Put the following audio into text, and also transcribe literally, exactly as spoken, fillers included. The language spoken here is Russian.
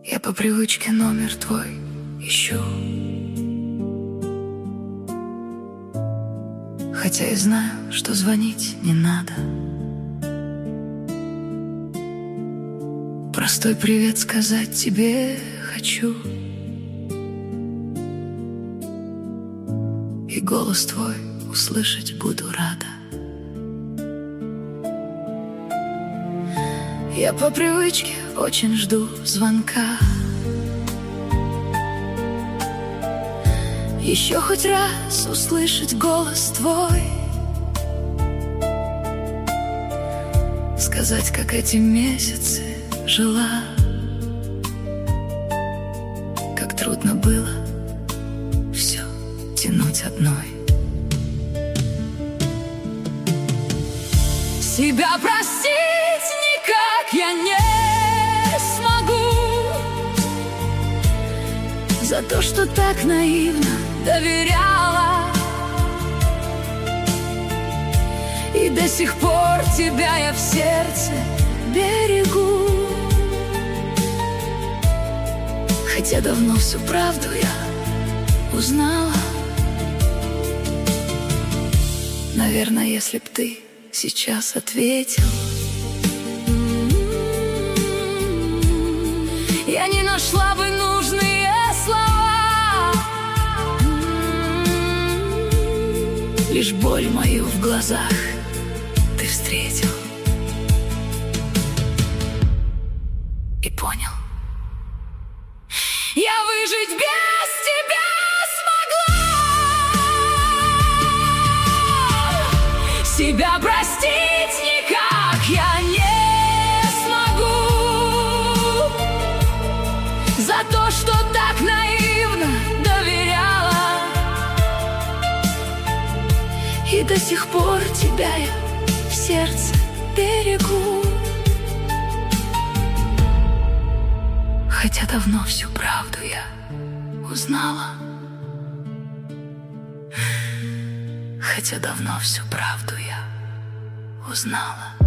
Я по привычке номер твой ищу, хотя и знаю, что звонить не надо. Простой привет сказать тебе хочу, и голос твой услышать буду рада. Я по привычке очень жду звонка, еще хоть раз услышать голос твой, сказать, как эти месяцы жила, как трудно было все тянуть одной. Себя простить никак я не смогу за то, что так наивно доверяла, и до сих пор тебя я в сердце берегу. Хотя давно всю правду я узнала. Наверное, если б ты сейчас ответил, я не нашла бы нужные слова, лишь боль мою в глазах ты встретил и понял. Я выжить без тебя смогла, себя простить никак я не смогу за то, что так наивно доверяла, и до сих пор тебя я в сердце берегу. Хотя давно всю правду я узнала, хотя давно всю правду я узнала.